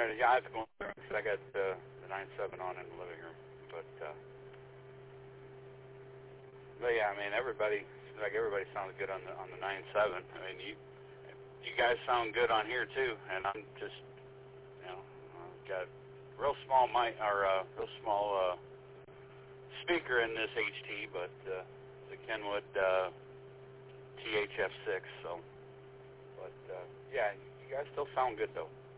Yeah, I have to go there because I got the 9.7 on in the living room. But yeah, I mean, everybody sounds good on the 9.7. I mean, you guys sound good on here too, and I'm just, got real small mic or real small speaker in this HT, but the Kenwood THF6. So, but yeah, you guys still sound good though.